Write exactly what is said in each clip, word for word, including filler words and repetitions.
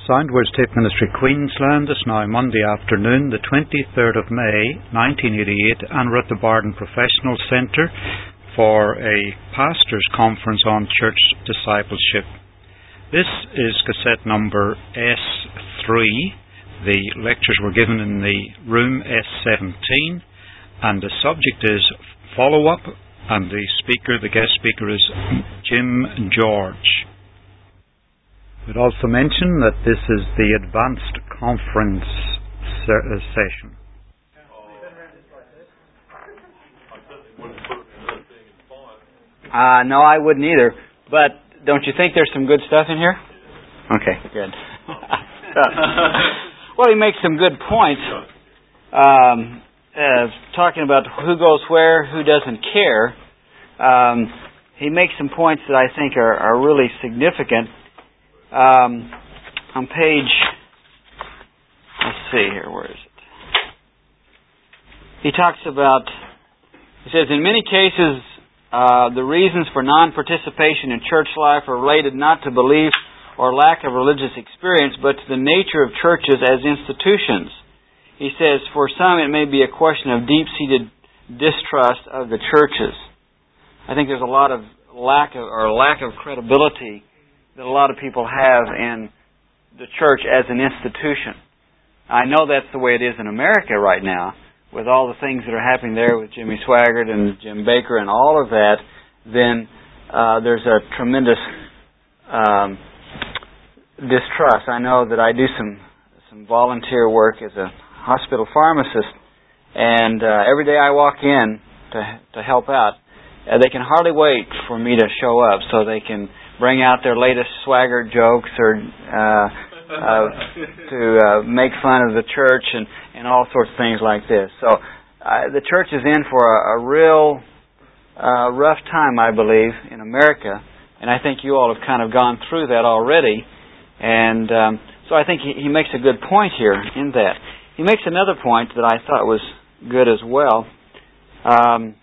Soundwords Tape Ministry Queensland. It's now Monday afternoon, the twenty-third of May, nineteen eighty-eight, and we're at the Barden Professional Centre for a pastors' conference on church discipleship. This is cassette number S three. The lectures were given in the room S seventeen, and the subject is follow-up, and the speaker, the guest speaker, is Jim George. We'd also mention that this is the advanced conference se- session. Uh, no, I wouldn't either. But don't you think there's some good stuff in here? Okay, good. Well, he makes some good points. Um, uh, talking about who goes where, who doesn't care. Um, he makes some points that I think are, are really significant. Um, on page, let's see here, where is it? He talks about, he says, in many cases, uh, the reasons for non-participation in church life are related not to belief or lack of religious experience, but to the nature of churches as institutions. He says, for some it may be a question of deep-seated distrust of the churches. I think there's a lot of lack of, or lack of credibility that a lot of people have in the church as an institution. I know that's the way it is in America right now, with all the things that are happening there with Jimmy Swaggart and Jim Baker and all of that. Then uh, there's a tremendous um, distrust. I know that I do some some volunteer work as a hospital pharmacist, and uh, every day I walk in to to help out, uh, they can hardly wait for me to show up so they can bring out their latest Swaggart jokes or uh, uh, to uh, make fun of the church and, and all sorts of things like this. So uh, the church is in for a, a real uh, rough time, I believe, in America. And I think you all have kind of gone through that already. And um, so I think he, he makes a good point here in that. He makes another point that I thought was good as well. Um,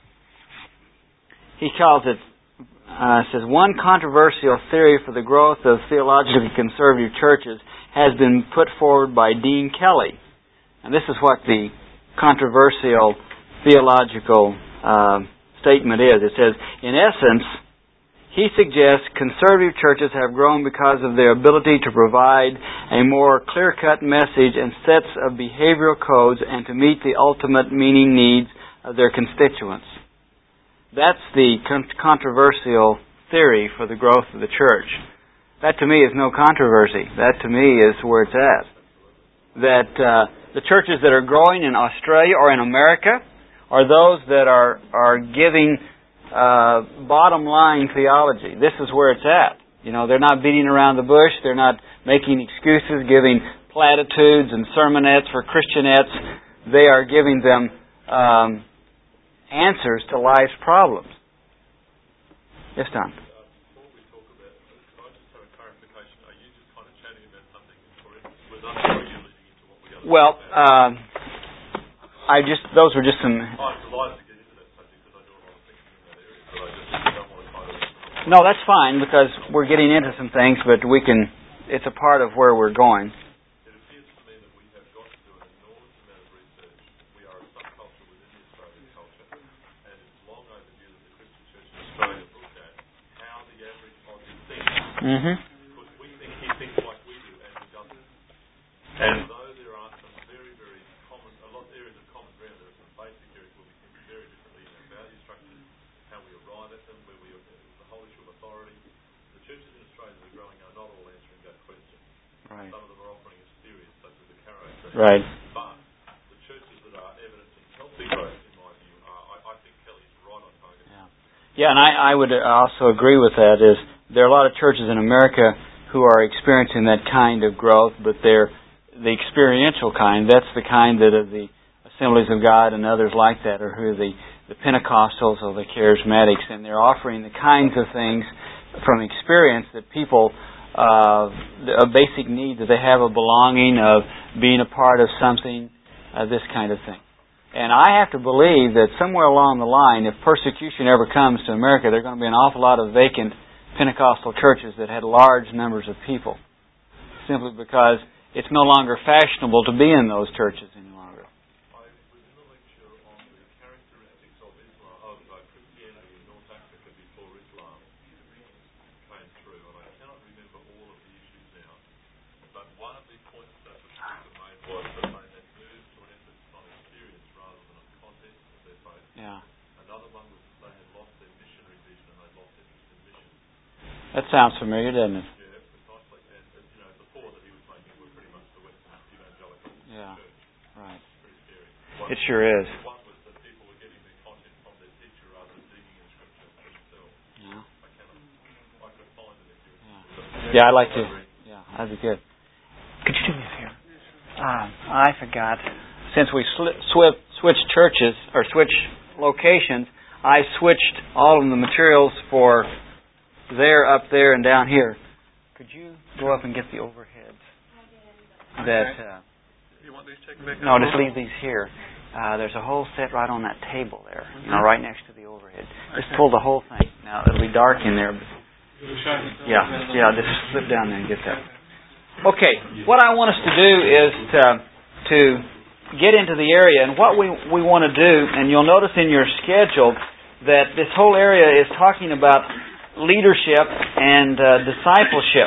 he calls it Uh, says, one controversial theory for the growth of theologically conservative churches has been put forward by Dean Kelly. And this is what the controversial theological uh, statement is. It says, in essence, he suggests conservative churches have grown because of their ability to provide a more clear-cut message and sets of behavioral codes and to meet the ultimate meaning needs of their constituents. That's the con- controversial theory for the growth of the church. That to me is no controversy. That to me is where it's at. That uh, the churches that are growing in Australia or in America are those that are are giving uh, bottom line theology. This is where it's at. You know, they're not beating around the bush. They're not making excuses, giving platitudes and sermonettes for Christianettes. They are giving them Um, answers to life's problems. Yes, Don. Uh, before we talk about it, can I just have a clarification? Are you just kind of chatting about something correct? Was that or are you leading into what we got? Well, um, I just, those were just some... I'm delighted to get into that subject because I do a lot of thinking in that area, but I just don't want to kind of... No, that's fine because we're getting into some things, but we can, it's a part of where we're going. Mm-hmm. Because we think he thinks like we do, and he doesn't. And though there are some very, very common, a lot of areas of common ground, there are some basic areas where we think very differently in our value structures, how we arrive at them, where we the whole issue of authority. The churches in Australia that are growing are not all answering that question. Right. Some of them are offering us theories, such as the Caro Church. Right. But the churches that are evidencing healthy growth, in my view, are, I, I think Kelly's right on target. Yeah, yeah and I, I would also agree with that. Is there are a lot of churches in America who are experiencing that kind of growth, but they're the experiential kind. That's the kind that are the Assemblies of God and others like that, or who are the, the Pentecostals or the Charismatics, and they're offering the kinds of things from experience that people, uh, a basic need that they have of belonging, of being a part of something, uh, this kind of thing. And I have to believe that somewhere along the line, if persecution ever comes to America, there are going to be an awful lot of vacant Pentecostal churches that had large numbers of people. simply because it's no longer fashionable to be in those churches any longer. I was in a lecture on the characteristics of Islam, of uh, Christianity in North Africa before Islam came through, and I cannot remember all of the issues now, but one of the points that the speaker made was that they had moved to an emphasis on experience rather than on content of their faith. Yeah. Another one was that they had lost their missionary vision and they lost interest in mission. That sounds familiar, doesn't it? Yeah, precisely. And, and you know, the four that he was making were pretty much the Western evangelical Yeah. church. Right. Pretty scary. One, It sure is. one was that people were getting their content from their teacher rather than digging in Scripture for themselves. Yeah. I cannot. I could find it if you. Yeah. Yeah, I'd like to. Yeah, that'd be good. Could you do me a favor? Uh, I forgot. Since we sli- swi- switched churches or switched locations, I switched all of the materials for there, up there, and down here. Could you go up and get the overheads? That. Uh, You want these taken back? no, just leave these here. Uh, there's a whole set right on that table there, you know, right next to the overhead. Just pull the whole thing. Now it'll be dark in there. But yeah, yeah. Just slip down there and get that. Okay, what I want us to do is to to get into the area, and what we we want to do, and you'll notice in your schedule that this whole area is talking about leadership and uh, discipleship.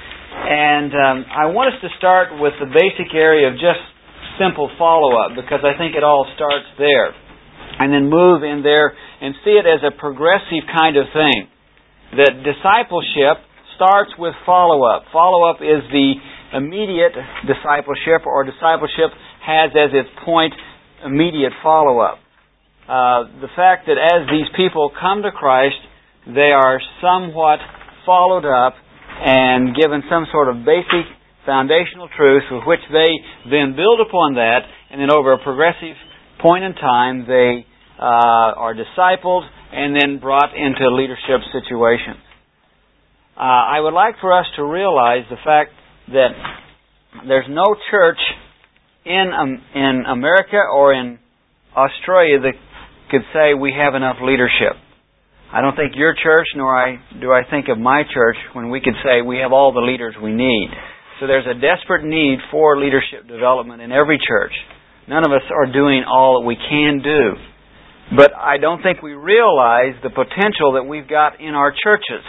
And um, I want us to start with the basic area of just simple follow-up, because I think it all starts there. And then move in there and see it as a progressive kind of thing. That discipleship starts with follow-up. Follow-up is the immediate discipleship, or discipleship has as its point immediate follow-up. Uh, the fact that as these people come to Christ, they are somewhat followed up and given some sort of basic foundational truth with which they then build upon that, and then over a progressive point in time they uh, are discipled and then brought into leadership situations. Uh, I would like for us to realize the fact that there's no church in um, in America or in Australia that could say we have enough leadership. I don't think your church, nor I do I think of my church, when we could say we have all the leaders we need. So there's a desperate need for leadership development in every church. None of us are doing all that we can do. But I don't think we realize the potential that we've got in our churches.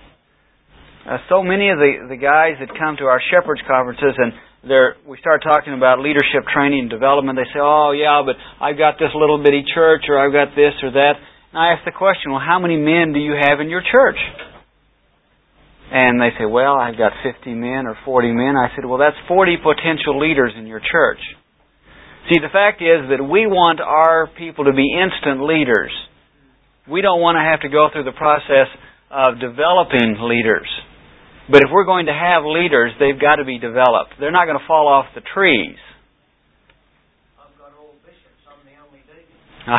Uh, so many of the, the guys that come to our Shepherds Conferences, and they're, we start talking about leadership training and development, they say, oh yeah, but I've got this little bitty church, or I've got this or that. And I ask the question, well, how many men do you have in your church? And they say, well, I've got fifty men or forty men. I said, well, that's forty potential leaders in your church. See, the fact is that we want our people to be instant leaders. We don't want to have to go through the process of developing leaders. But if we're going to have leaders, they've got to be developed. They're not going to fall off the trees. I've got old bishops. I'm the only deacon.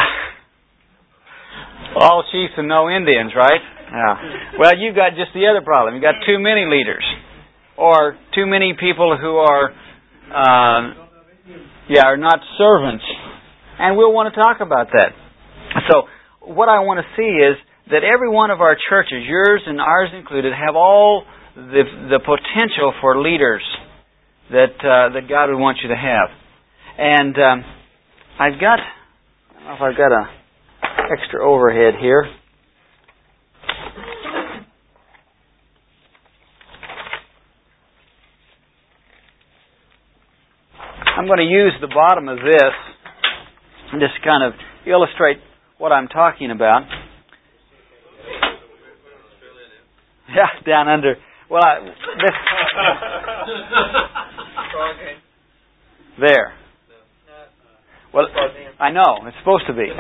All chiefs and no Indians, right? Yeah. Well, you've got just the other problem. You've got too many leaders. Or too many people who are, uh, yeah, are not servants. And we'll want to talk about that. So, what I want to see is that every one of our churches, yours and ours included, have all the the potential for leaders that uh, that God would want you to have. And um, I've got, I don't know if I've got a extra overhead here. I'm going to use the bottom of this and just kind of illustrate what I'm talking about. Yeah, down under. Well, I, this there. Well, I know it's supposed to be.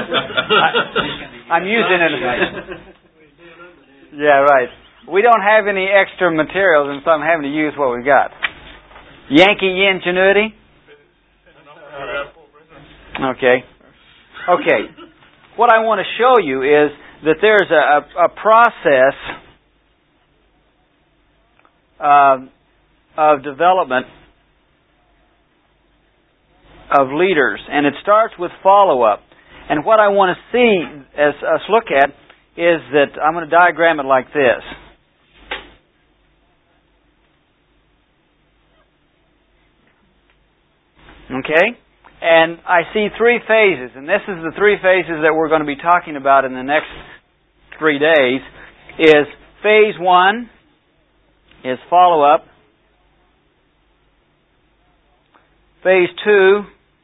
I, I'm using it. Yeah, right. We don't have any extra materials, and so I'm having to use what we got. Yankee ingenuity. Okay. Okay. What I want to show you is that there's a, a, a process uh, of development of leaders, and it starts with follow-up. And what I want to see, as us look at, is that I'm going to diagram it like this. Okay? And I see three phases, and this is the three phases that we're going to be talking about in the next three days, is phase one is follow-up. Phase two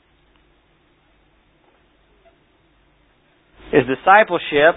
is discipleship.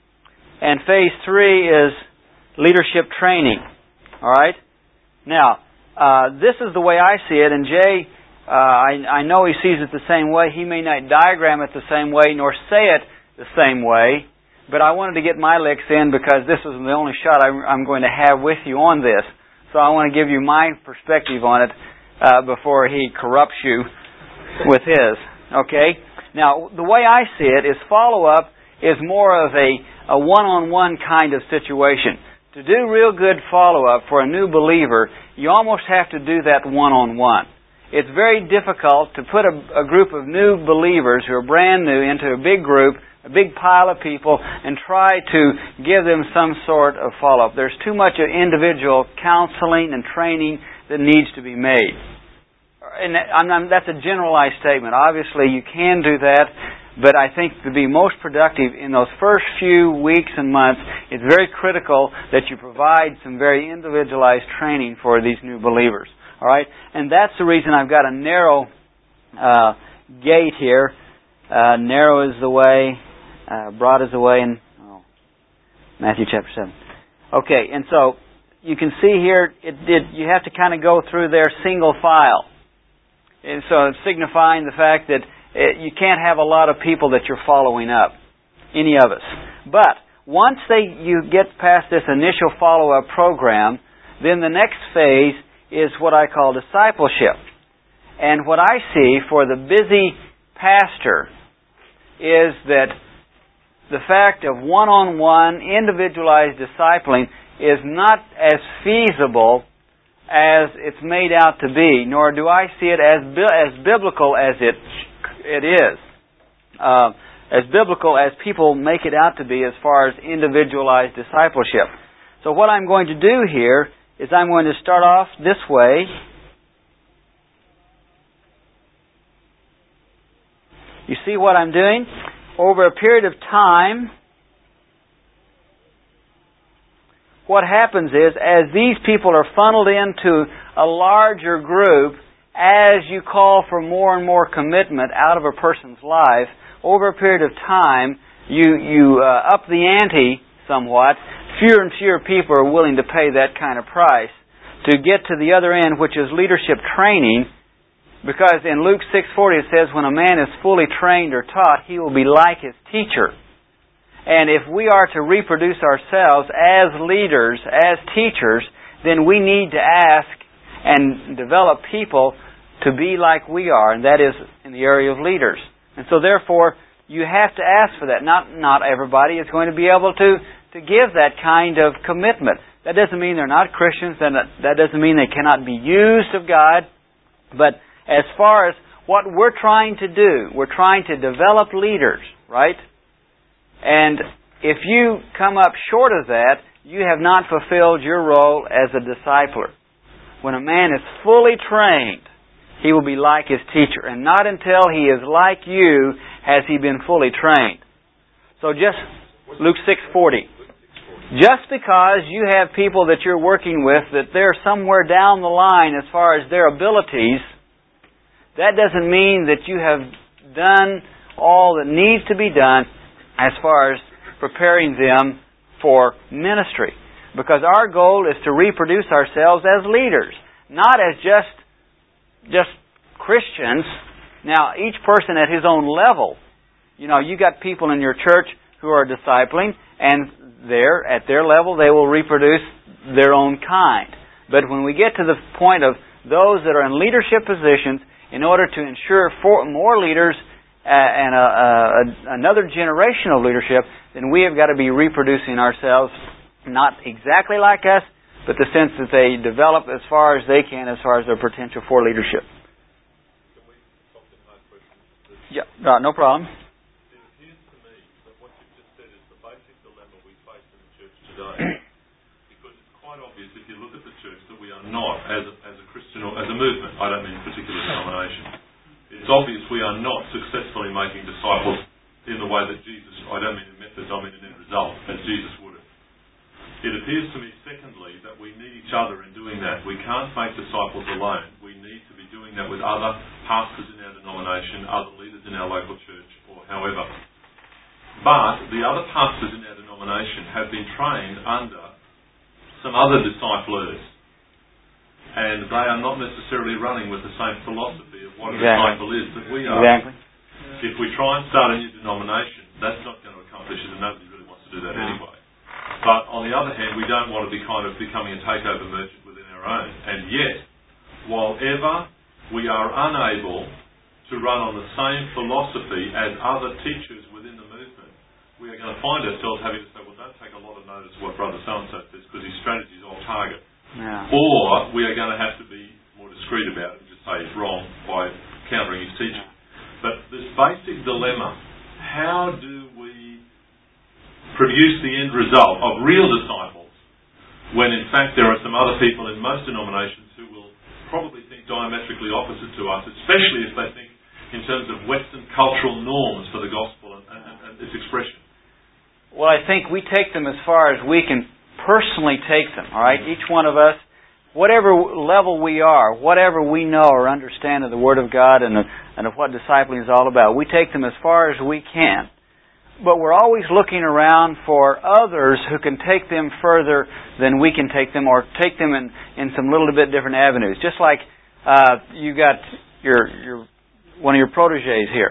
And phase three is leadership training. All right? Now, uh, this is the way I see it, and Jay, uh, I, I know he sees it the same way. He may not diagram it the same way, nor say it the same way, but I wanted to get my licks in because this is the only shot I, I'm going to have with you on this. So I want to give you my perspective on it uh, before he corrupts you with his. Okay? Now, the way I see it is follow-up is more of a, a one-on-one kind of situation. To do real good follow-up for a new believer, you almost have to do that one-on-one. It's very difficult to put a, a group of new believers who are brand new into a big group, a big pile of people, and try to give them some sort of follow-up. There's too much of individual counseling and training that needs to be made. And I'm, I'm, that's a generalized statement. Obviously, you can do that, but I think to be most productive in those first few weeks and months, it's very critical that you provide some very individualized training for these new believers. All right? And that's the reason I've got a narrow uh, gate here. Uh, narrow is the way, uh, broad is the way, and oh, Matthew chapter seven. Okay, and so you can see here, it, it, you have to kind of go through their single file. And so it's signifying the fact that it, you can't have a lot of people that you're following up, any of us. But once they you get past this initial follow-up program, then the next phase is what I call discipleship. And what I see for the busy pastor is that the fact of one-on-one, individualized discipling is not as feasible as it's made out to be, nor do I see it as as biblical as it it is. Uh, as biblical as people make it out to be as far as individualized discipleship. So what I'm going to do here is I'm going to start off this way. You see what I'm doing? Over a period of time, what happens is, as these people are funneled into a larger group, as you call for more and more commitment out of a person's life, over a period of time, you, you uh, up the ante somewhat. Fewer and fewer people are willing to pay that kind of price to get to the other end, which is leadership training. Because in Luke six forty it says, when a man is fully trained or taught, he will be like his teacher. And if we are to reproduce ourselves as leaders, as teachers, then we need to ask and develop people to be like we are, and that is in the area of leaders. And so therefore, you have to ask for that. Not not everybody is going to be able to, to give that kind of commitment. That doesn't mean they're not Christians, and that doesn't mean they cannot be used of God. But as far as what we're trying to do, we're trying to develop leaders, right? And if you come up short of that, you have not fulfilled your role as a discipler. When a man is fully trained, he will be like his teacher. And not until he is like you has he been fully trained. So just Luke six forty. Just because you have people that you're working with that they're somewhere down the line as far as their abilities, that doesn't mean that you have done all that needs to be done as far as preparing them for ministry. Because our goal is to reproduce ourselves as leaders, not as just just Christians. Now, each person at his own level. You know, you got people in your church who are discipling, and there, at their level, they will reproduce their own kind. But when we get to the point of those that are in leadership positions, in order to ensure for more leaders uh, and a, a, another generation of leadership, then we have got to be reproducing ourselves, not exactly like us, but the sense that they develop as far as they can, as far as their potential for leadership. Can we something hard questions? Yeah, no, no problem. It appears to me that what you've just said is the basic dilemma we face in the church today. Because it's quite obvious if you look at the church that we are not, as a, as a Christian or as a movement, I don't mean a particular denomination, it's obvious we are not successfully making disciples in the way that Jesus, I don't mean in methods, I mean in end result, as Jesus would have. It appears to me, secondly, that we need each other in doing that. We can't make disciples alone. We need to be doing that with other pastors in our denomination, other leaders in our local church, or however. But the other pastors in our denomination have been trained under some other disciplers. And they are not necessarily running with the same philosophy of what exactly. a disciple is that we are. Exactly. If we try and start a new denomination, that's not going to accomplish it, and nobody really wants to do that no. anyway. But on the other hand, we don't want to be kind of becoming a takeover merchant within our own. And yet, while ever we are unable to run on the same philosophy as other teachers within the movement, we are going to find ourselves having to say, well, don't take a lot of notice of what Brother so-and-so says because his strategy is off target. Yeah. Or we are going to have to be more discreet about it and just say he's wrong by countering his teaching. But this basic dilemma, how do we produce the end result of real disciples when in fact there are some other people in most denominations who will probably think diametrically opposite to us, especially if they think in terms of Western cultural norms for the gospel and, and, and its expression. Well, I think we take them as far as we can personally take them, all right? Each one of us, whatever level we are, whatever we know or understand of the Word of God and of, and of what discipling is all about, we take them as far as we can. But we're always looking around for others who can take them further than we can take them, or take them in, in some little bit different avenues. Just like uh, you got your your one of your proteges here.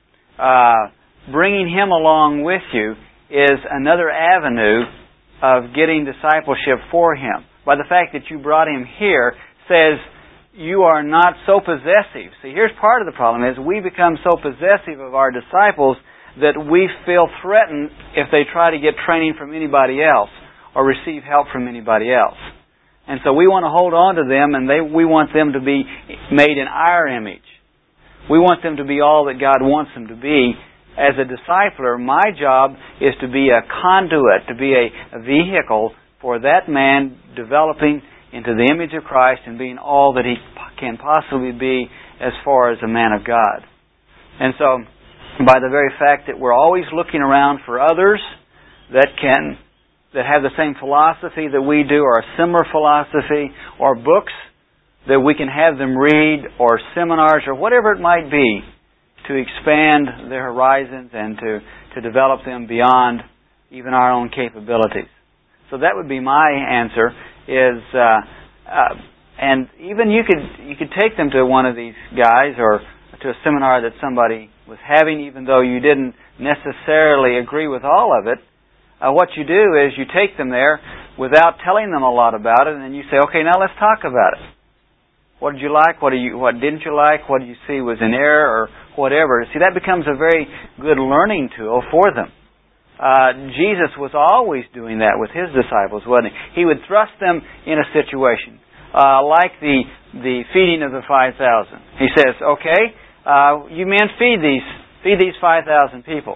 Uh, bringing him along with you is another avenue of getting discipleship for him. By the fact that you brought him here says you are not so possessive. See, here's part of the problem is we become so possessive of our disciples that we feel threatened if they try to get training from anybody else or receive help from anybody else. And so we want to hold on to them, and they, we want them to be made in our image. We want them to be all that God wants them to be. As a discipler, my job is to be a conduit, to be a, a vehicle for that man developing into the image of Christ and being all that he can possibly be as far as a man of God. And so, by the very fact that we're always looking around for others that can, that have the same philosophy that we do, or a similar philosophy, or books that we can have them read, or seminars, or whatever it might be, to expand their horizons and to, to develop them beyond even our own capabilities. So that would be my answer, is, uh, uh, and even you could, you could take them to one of these guys, or to a seminar that somebody was having, even though you didn't necessarily agree with all of it. Uh, what you do is you take them there without telling them a lot about it, and then you say, okay, now let's talk about it. What did you like? What, do you, what didn't you like? What did you see was in error, or whatever? See, that becomes a very good learning tool for them. Uh, Jesus was always doing that with His disciples, wasn't He? He would thrust them in a situation, uh, like the the feeding of the five thousand. He says, okay, uh, you men feed these feed these five thousand people.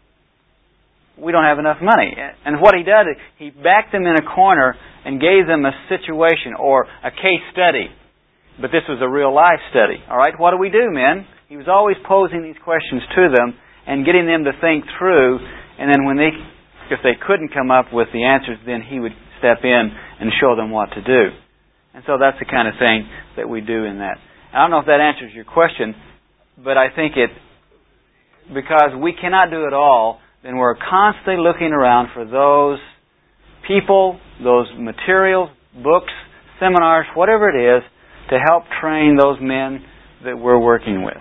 We don't have enough money. And what He did, He backed them in a corner and gave them a situation or a case study. But this was a real life study. All right, what do we do, men? He was always posing these questions to them and getting them to think through. And then when they, if they couldn't come up with the answers, then He would step in and show them what to do. And so that's the kind of thing that we do in that. I don't know if that answers your question, but I think it, because we cannot do it all, then we're constantly looking around for those people, those materials, books, seminars, whatever it is, to help train those men that we're working with.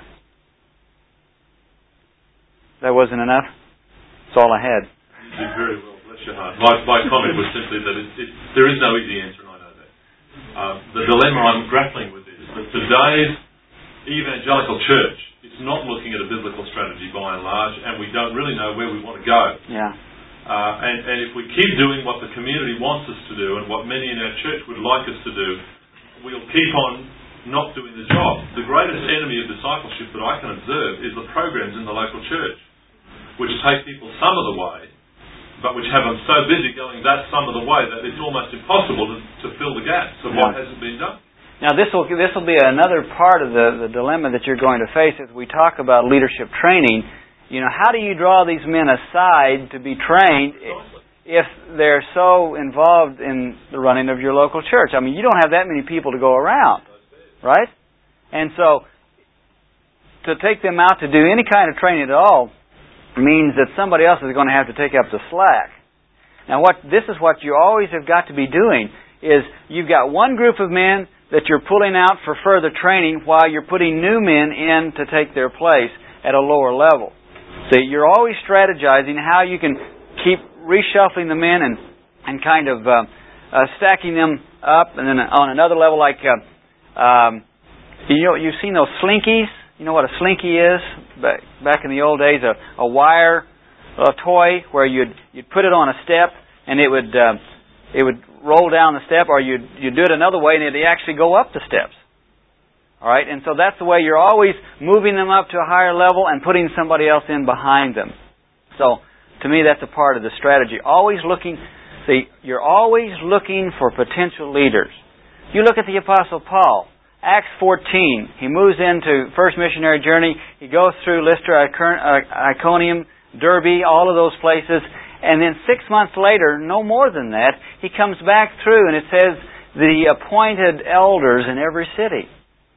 That wasn't enough? That's all I had. You did very well, bless your heart. My, my comment was simply that it, it, there is no easy answer, and I know that. Uh, the dilemma I'm grappling with is that today's evangelical church is not looking at a biblical strategy by and large, and we don't really know where we want to go. Yeah. Uh, and, and if we keep doing what the community wants us to do and what many in our church would like us to do, we'll keep on not doing the job. The greatest enemy of discipleship that I can observe is the programs in the local church, which take people some of the way, but which have them so busy going that some of the way that it's almost impossible to, to fill the gaps of what hasn't been done. Now this will this will be another part of the, the dilemma that you're going to face as we talk about leadership training. You know, how do you draw these men aside to be trained if they're so involved in the running of your local church? I mean, you don't have that many people to go around, right? And so, to take them out to do any kind of training at all means that somebody else is going to have to take up the slack. Now, what this is what you always have got to be doing is you've got one group of men that you're pulling out for further training while you're putting new men in to take their place at a lower level. So you're always strategizing how you can keep reshuffling the men and and kind of uh, uh, stacking them up, and then on another level, like uh, um, you know, you've seen those slinkies. You know what a slinky is? Back back in the old days, a, a wire a toy where you'd you'd put it on a step and it would uh, it would roll down the step, or you'd you'd do it another way and it'd actually go up the steps. All right, and so that's the way you're always moving them up to a higher level and putting somebody else in behind them. So, to me, that's a part of the strategy. Always looking, see, you're always looking for potential leaders. You look at the Apostle Paul, Acts fourteen. He moves into first missionary journey. He goes through Lystra, Iconium, Derbe, all of those places, and then six months later, no more than that, he comes back through, and it says the appointed elders in every city.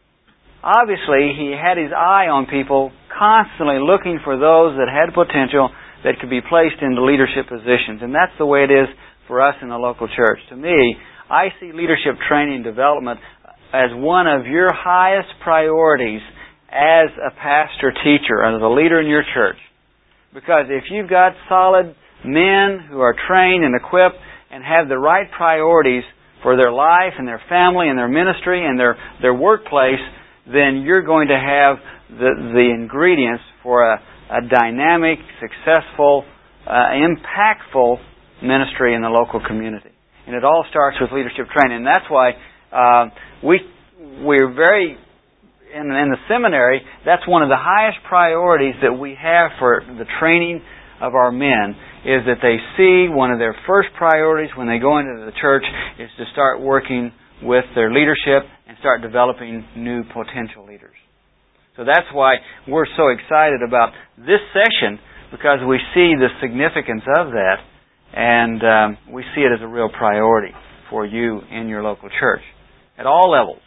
Obviously, he had his eye on people, constantly looking for those that had potential that could be placed into leadership positions. And that's the way it is for us in the local church. To me, I see leadership training and development as one of your highest priorities as a pastor-teacher, as a leader in your church. Because if you've got solid men who are trained and equipped and have the right priorities for their life and their family and their ministry and their, their workplace, then you're going to have the, the ingredients for a, a dynamic, successful, uh, impactful ministry in the local community. And it all starts with leadership training. And that's why uh, we, we're very, in, in the seminary, that's one of the highest priorities that we have for the training of our men, is that they see one of their first priorities when they go into the church is to start working with their leadership and start developing new potential leaders. So that's why we're so excited about this session, because we see the significance of that, and um, we see it as a real priority for you in your local church at all levels.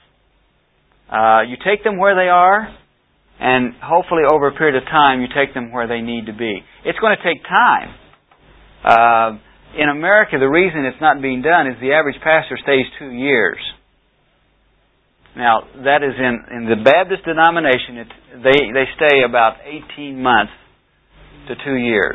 Uh, you take them where they are, and hopefully over a period of time you take them where they need to be. It's going to take time. Uh, in America, the reason it's not being done is the average pastor stays two years. Now, that is in, in the Baptist denomination, it's, they, they stay about eighteen months to two years.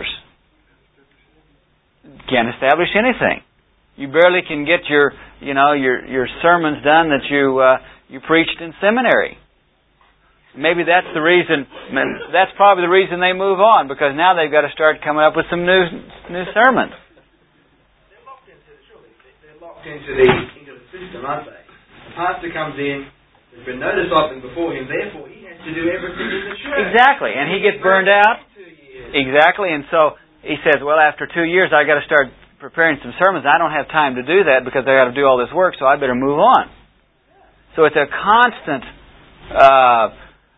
Can't establish anything. You barely can get your, you know, your, your sermons done that you, uh, you preached in seminary. Maybe that's the reason, that's probably the reason they move on, because now they've got to start coming up with some new, new sermons. They're locked into the, surely, they're locked into the, into the system, aren't they? The pastor comes in, there's been no discipling before him, therefore he has to do everything in the church. Exactly, and he gets burned out. Exactly, and so he says, well, after two years I've got to start preparing some sermons. I don't have time to do that because I've got to do all this work, so I better move on. So it's a constant uh,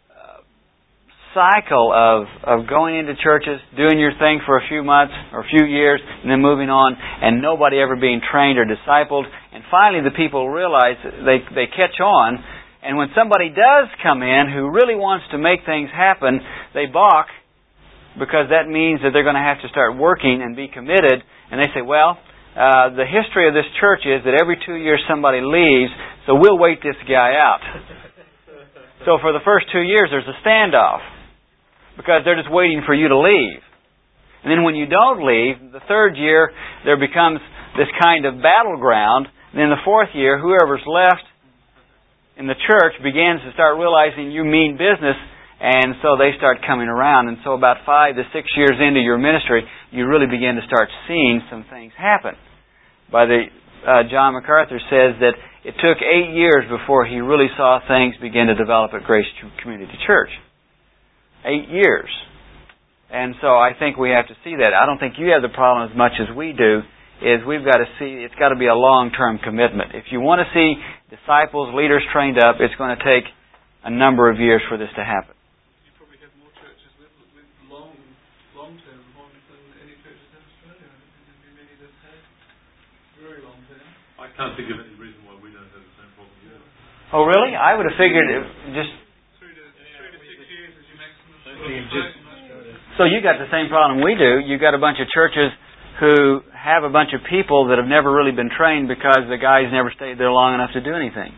cycle of, of going into churches, doing your thing for a few months or a few years, and then moving on, and nobody ever being trained or discipled. And finally the people realize, they, they catch on, and when somebody does come in who really wants to make things happen, they balk, because that means that they're going to have to start working and be committed. And they say, well, uh, the history of this church is that every two years somebody leaves, so we'll wait this guy out. So for the first two years there's a standoff, because they're just waiting for you to leave. And then when you don't leave, the third year there becomes this kind of battleground. And then the fourth year, whoever's left in the church begins to start realizing you mean business, and so they start coming around. And so about five to six years into your ministry, you really begin to start seeing some things happen. By the uh, John MacArthur says that it took eight years before he really saw things begin to develop at Grace Community Church. Eight years. And so I think we have to see that. I don't think you have the problem as much as we do is we've got to see, it's got to be a long-term commitment. If you want to see disciples, leaders trained up, it's going to take a number of years for this to happen. You probably have more churches with, with long, long-term ones than any churches in Australia. There's been many that have very long-term. I can't think of any reason why we don't have the same problem yet. Oh, really? I would have figured it just... Three to, three to six years is your maximum. So you got the same problem we do. You've got a bunch of churches who have a bunch of people that have never really been trained because the guys never stayed there long enough to do anything.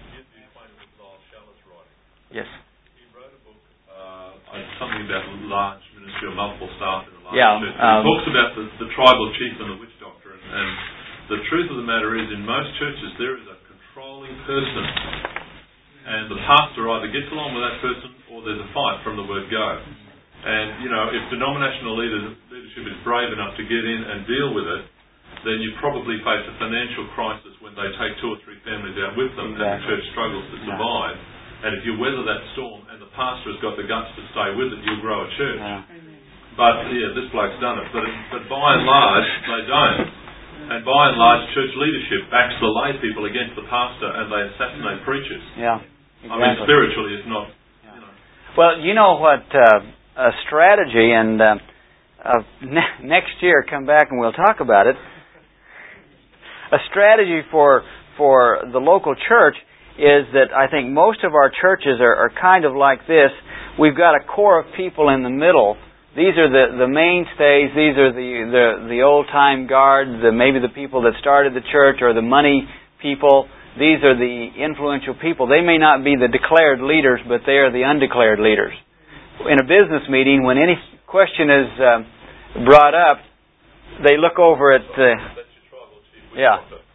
Yes. He wrote a book, uh, something about large ministry or multiple staff in a large yeah, church. Um, he talks about the, the tribal chief and the witch doctor. And, and the truth of the matter is, in most churches, there is a controlling person. And the pastor either gets along with that person or there's a fight from the word go. And, you know, if denominational leaders, leadership is brave enough to get in and deal with it, then you probably face a financial crisis when they take two or three families out with them exactly. and the church struggles to survive. Yeah. And if you weather that storm and the pastor has got the guts to stay with it, you'll grow a church. Yeah. But, yeah, this bloke's done it. But, but by and large, they don't. And by and large, church leadership backs the lay people against the pastor and they assassinate preachers. Yeah, exactly. I mean, spiritually, it's not, yeah. you know. Well, you know what... Uh, a strategy, and uh, uh, ne- next year come back and we'll talk about it. A strategy for for the local church is that I think most of our churches are, are kind of like this. We've got a core of people in the middle. These are the, the mainstays. These are the, the, the old-time guard, the, maybe the people that started the church or the money people. These are the influential people. They may not be the declared leaders, but they are the undeclared leaders. In a business meeting, when any question is uh, brought up, they look over at... Uh, yeah.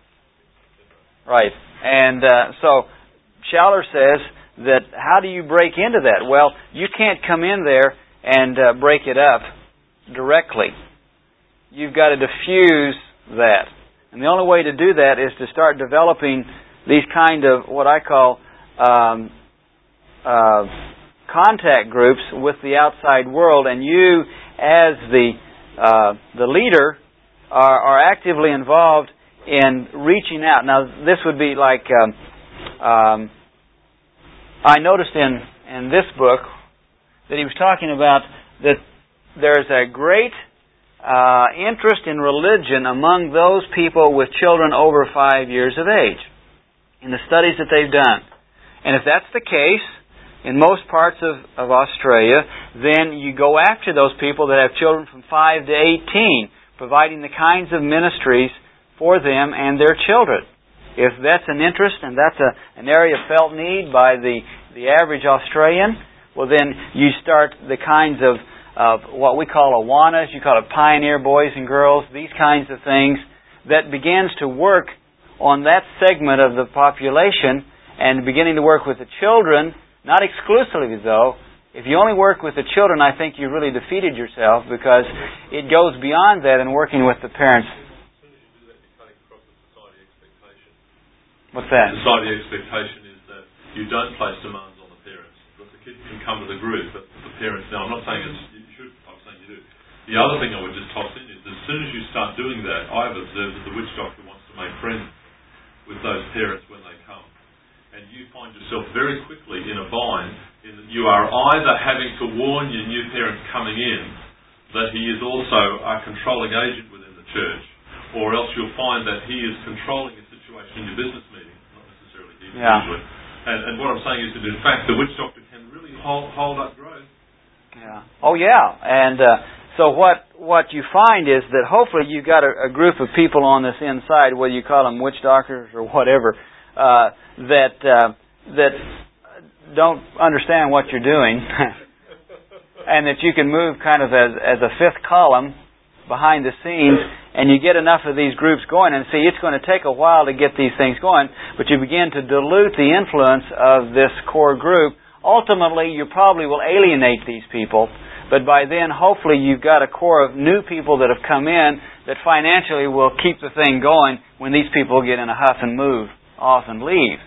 Right. And uh, so, Schaller says that how do you break into that? Well, you can't come in there and uh, break it up directly. You've got to diffuse that. And the only way to do that is to start developing these kind of, what I call... Um, uh, contact groups with the outside world, and you, as the uh, the leader, are, are actively involved in reaching out. Now, this would be like um, um, I noticed in in this book that he was talking about that there's a great uh, interest in religion among those people with children over five years of age in the studies that they've done, and if that's the case in most parts of, of Australia, then you go after those people that have children from five to eighteen, providing the kinds of ministries for them and their children. If that's an interest and that's a, an area of felt need by the, the average Australian, well then you start the kinds of, of what we call Awanas, you call it pioneer boys and girls, these kinds of things that begins to work on that segment of the population and beginning to work with the children. Not exclusively, though. If you only work with the children, I think you've really defeated yourself because it goes beyond that in working with the parents. As soon as you do that, you're cutting across the society expectation. What's that? Society expectation is that you don't place demands on the parents. But the kids can come to the group, but the parents... Now, I'm not saying it's, you should, I'm saying you do. The other thing I would just toss in is as soon as you start doing that, I've observed that the witch doctor wants to make friends with those parents when they come. And you find yourself very quickly in a bind in that you are either having to warn your new parents coming in that he is also a controlling agent within the church, or else you'll find that he is controlling a situation in your business meeting, not necessarily he, yeah. usually. And, and what I'm saying is that in fact the witch doctor can really hold, hold up growth. Yeah. Oh yeah. And uh, so what what you find is that hopefully you've got a, a group of people on this inside, whether you call them witch doctors or whatever, uh, that uh, that don't understand what you're doing, and that you can move kind of as as a fifth column behind the scenes, and you get enough of these groups going. And see, it's going to take a while to get these things going, but you begin to dilute the influence of this core group. Ultimately, you probably will alienate these people, but by then, hopefully, you've got a core of new people that have come in that financially will keep the thing going when these people get in a huff and move off and leave.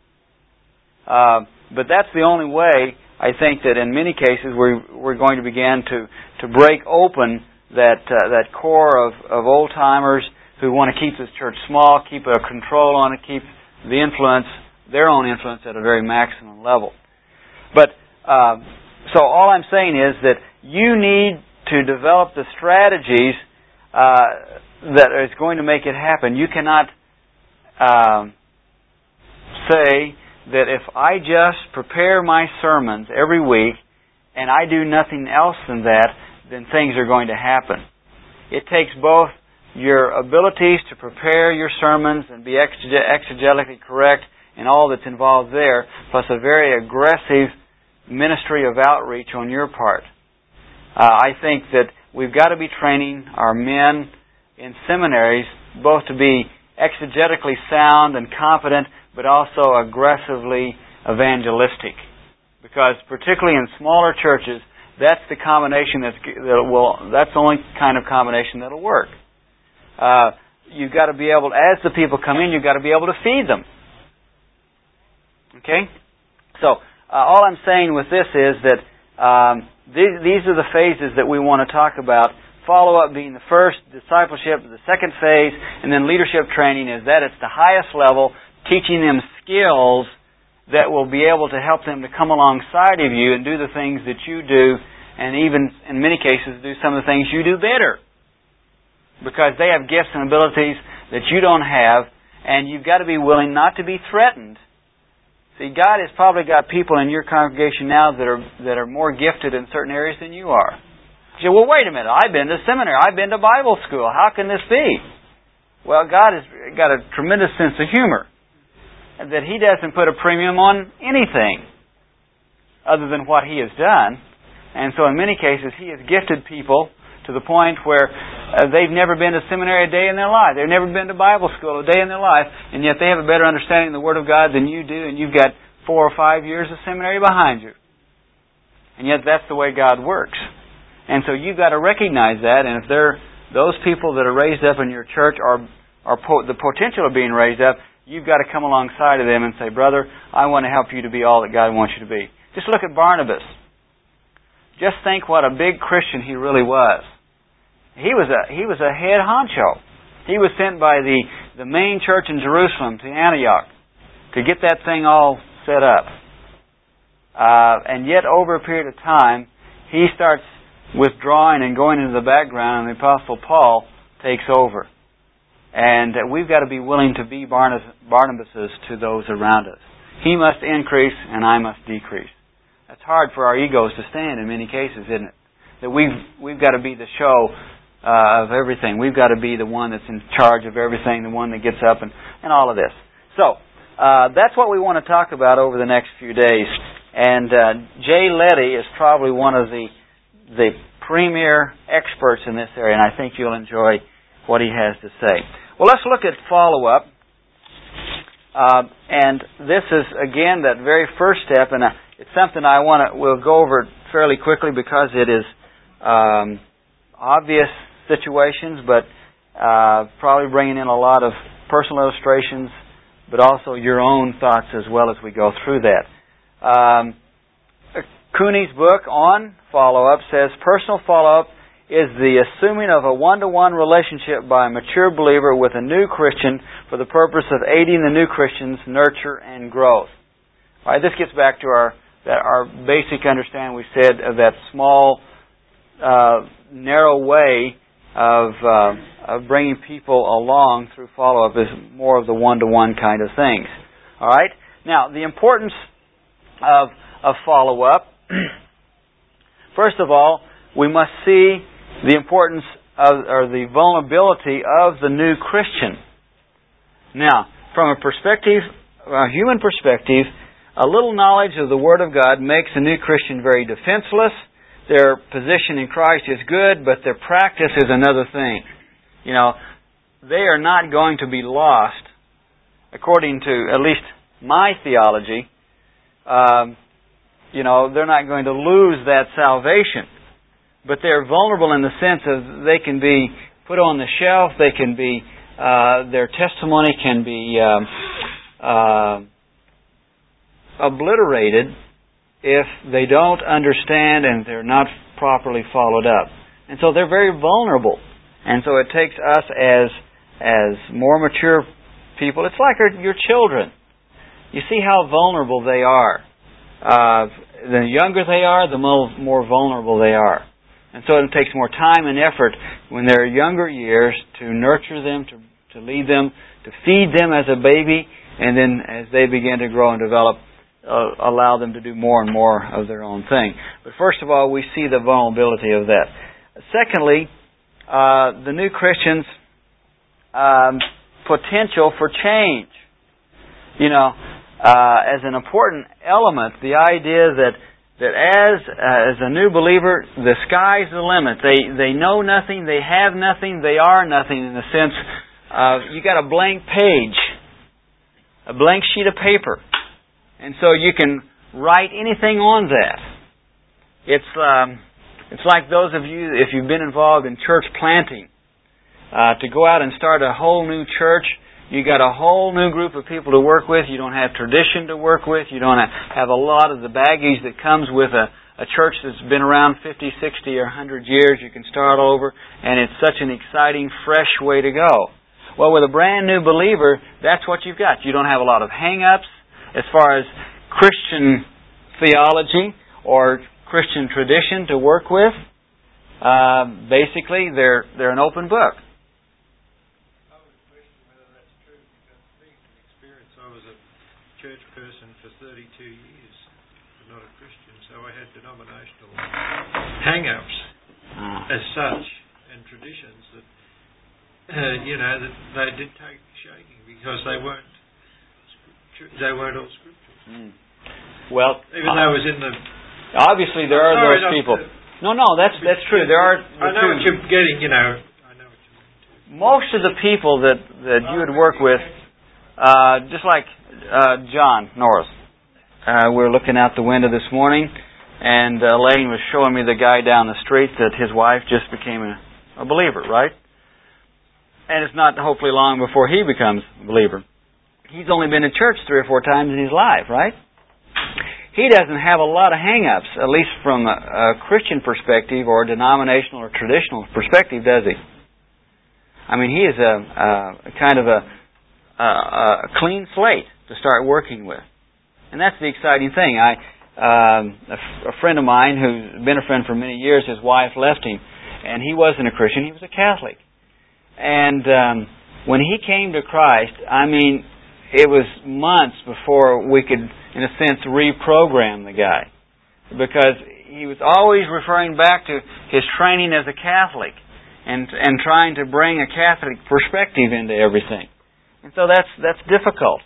Uh, but that's the only way, I think, that in many cases we're, we're going to begin to, to break open that uh, that core of, of old-timers who want to keep this church small, keep a control on it, keep the influence, their own influence at a very maximum level. But, uh, so all I'm saying is that you need to develop the strategies uh, that is going to make it happen. You cannot uh, say that if I just prepare my sermons every week and I do nothing else than that, then things are going to happen. It takes both your abilities to prepare your sermons and be exegetically correct and all that's involved there, plus a very aggressive ministry of outreach on your part. Uh, I think that we've got to be training our men in seminaries both to be exegetically sound and competent, but also aggressively evangelistic. Because particularly in smaller churches, that's the combination that's, that will, that's the only kind of combination that'll work. Uh, you've got to be able, as the people come in, you've got to be able to feed them. Okay? So, uh, all I'm saying with this is that um, these, these are the phases that we want to talk about. Follow-up being the first, discipleship the second phase, and then leadership training is that it's the highest level, teaching them skills that will be able to help them to come alongside of you and do the things that you do, and even, in many cases, do some of the things you do better. Because they have gifts and abilities that you don't have, and you've got to be willing not to be threatened. See, God has probably got people in your congregation now that are that are more gifted in certain areas than you are. You say, well, wait a minute, I've been to seminary, I've been to Bible school, how can this be? Well, God has got a tremendous sense of humor, that He doesn't put a premium on anything other than what He has done. And so in many cases, He has gifted people to the point where uh, they've never been to seminary a day in their life. They've never been to Bible school a day in their life, and yet they have a better understanding of the Word of God than you do, and you've got four or five years of seminary behind you. And yet that's the way God works. And so you've got to recognize that, and if they're those people that are raised up in your church are, are po- the potential of being raised up, you've got to come alongside of them and say, brother, I want to help you to be all that God wants you to be. Just look at Barnabas. Just think what a big Christian he really was. He was a he was a head honcho. He was sent by the, the main church in Jerusalem to Antioch to get that thing all set up. Uh, and yet over a period of time, he starts withdrawing and going into the background, and the Apostle Paul takes over. And uh, we've got to be willing to be Barnabas, Barnabases to those around us. He must increase and I must decrease. That's hard for our egos to stand in many cases, isn't it? That we've we've got to be the show uh, of everything. We've got to be the one that's in charge of everything, the one that gets up and, and all of this. So, uh, that's what we want to talk about over the next few days. And uh, Jay Letty is probably one of the the premier experts in this area, and I think you'll enjoy what he has to say. Well, let's look at follow-up. Uh, and this is, again, that very first step, and uh, it's something I want to, we'll go over fairly quickly because it is um, obvious situations, but uh, probably bringing in a lot of personal illustrations, but also your own thoughts as well as we go through that. Um, Cooney's book on follow-up says, personal follow-up is the assuming of a one-to-one relationship by a mature believer with a new Christian for the purpose of aiding the new Christian's nurture and growth. All right, this gets back to our that our basic understanding we said of that small, uh, narrow way of uh, of bringing people along through follow-up is more of the one-to-one kind of things. All right. Now, the importance of of follow-up. First of all, we must see the importance of, or the vulnerability of the new Christian. Now, from a perspective, a human perspective, a little knowledge of the Word of God makes a new Christian very defenseless. Their position in Christ is good, but their practice is another thing. You know, they are not going to be lost, according to at least my theology. Um, you know, they're not going to lose that salvation. But they're vulnerable in the sense of they can be put on the shelf, they can be, uh, their testimony can be um, uh, obliterated if they don't understand and they're not properly followed up. And so they're very vulnerable. And so it takes us as as more mature people, it's like our, your children. You see how vulnerable they are. Uh, the younger they are, the more, more vulnerable they are. And so it takes more time and effort when they're younger years to nurture them, to, to lead them, to feed them as a baby, and then as they begin to grow and develop, uh, allow them to do more and more of their own thing. But first of all, we see the vulnerability of that. Secondly, uh, the new Christians' um, potential for change. You know, uh, as an important element, the idea that that as uh, as a new believer, the sky's the limit. They they know nothing, they have nothing, they are nothing in the sense of you got a blank page, a blank sheet of paper, and so you can write anything on that. It's um, it's like those of you, if you've been involved in church planting, uh, to go out and start a whole new church. You got a whole new group of people to work with. You don't have tradition to work with. You don't have a lot of the baggage that comes with a, a church that's been around fifty, sixty, or one hundred years. You can start over, and it's such an exciting, fresh way to go. Well, with a brand new believer, that's what you've got. You don't have a lot of hang-ups as far as Christian theology or Christian tradition to work with. Uh, basically, they're they're an open book. Church person for thirty-two years, but not a Christian, so I had denominational hang-ups Ah. as such, and traditions that, uh, you know, that they did take shaking because they weren't, they weren't all scriptural. Mm. Well, even though I was in the... Obviously there are Sorry, those people. To, no, no, that's that's true. There are. The I know two. what you're getting, you know. I know what you mean too. Most of the people that, that you would work with, uh, just like Uh, John Norris. Uh, we were looking out the window this morning, and uh, Elaine was showing me the guy down the street that his wife just became a, a believer, right? And it's not hopefully long before he becomes a believer. He's only been in church three or four times in his life, right? He doesn't have a lot of hang-ups, at least from a, a Christian perspective or a denominational or traditional perspective, does he? I mean, he is a, a kind of a, a, a clean slate to start working with. And that's the exciting thing. I, um, a, f- a friend of mine who's been a friend for many years, his wife left him, and he wasn't a Christian, he was a Catholic. And um, when he came to Christ, I mean, it was months before we could, in a sense, reprogram the guy. Because he was always referring back to his training as a Catholic and and trying to bring a Catholic perspective into everything. And so that's that's difficult.